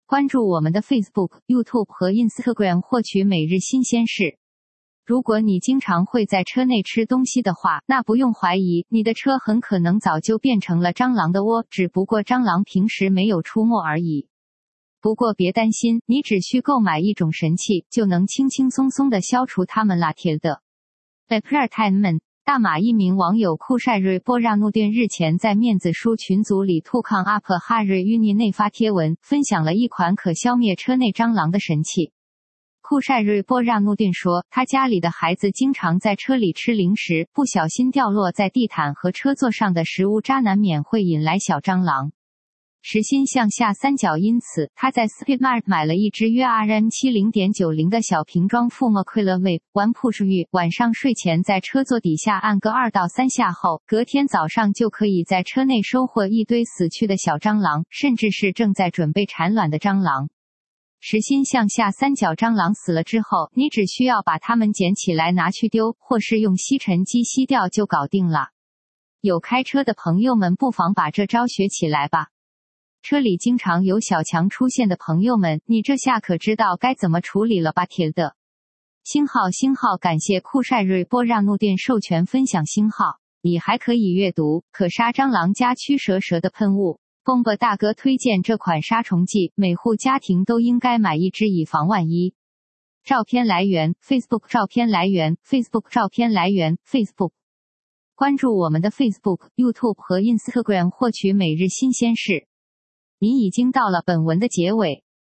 关注我们的 Facebook、YouTube 和 Instagram 获取每日新鲜事。如果你经常会在车内吃东西的话，那不用怀疑，你的车很可能早就变成了蟑螂的窝，只不过蟑螂平时没有出没而已。不过别担心，你只需购买一种神器，就能轻轻松松地消除它们啦。贴的 Lepertimen 大马一名网友库晒瑞波รา努顿日前在面子书群组里兔抗 up 哈瑞淤泥内发贴文，分享了一款可消灭车内蟑螂的神器。库晒瑞波รา努顿说，他家里的孩子经常在车里吃零食，不小心掉落在地毯和车座上的食物渣难免会引来小蟑螂。时薪向下三角，因此他在 Speedmart 买了一只约 RM70.90 的小瓶装覆膜溃了味玩 push 浴，晚上睡前在车座底下按个2到3下后，隔天早上就可以在车内收获一堆死去的小蟑螂，甚至是正在准备产卵的蟑螂。时薪向下三角，蟑螂死了之后，你只需要把它们捡起来拿去丢，或是用吸尘机吸掉就搞定了。有开车的朋友们不妨把这招学起来吧。车里经常有小强出现的朋友们，你这下可知道该怎么处理了吧。贴的星号，感谢库晒瑞波让努顿授权分享星号。你还可以阅读可杀蟑螂加驱蛇的喷雾。Bomba 大哥推荐这款杀虫剂，每户家庭都应该买一支以防万一。照片来源 Facebook， 照片来源 Facebook， 照片来源 Facebook。关注我们的 Facebook、YouTube 和 Instagram 获取每日新鲜事。您已经到了本文的结尾。